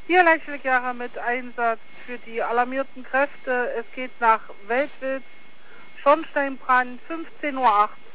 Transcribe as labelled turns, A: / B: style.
A: Hier Leichliger mit Einsatz für die alarmierten Kräfte. Es geht nach Weltwitz, Schornsteinbrand, 15:18 Uhr.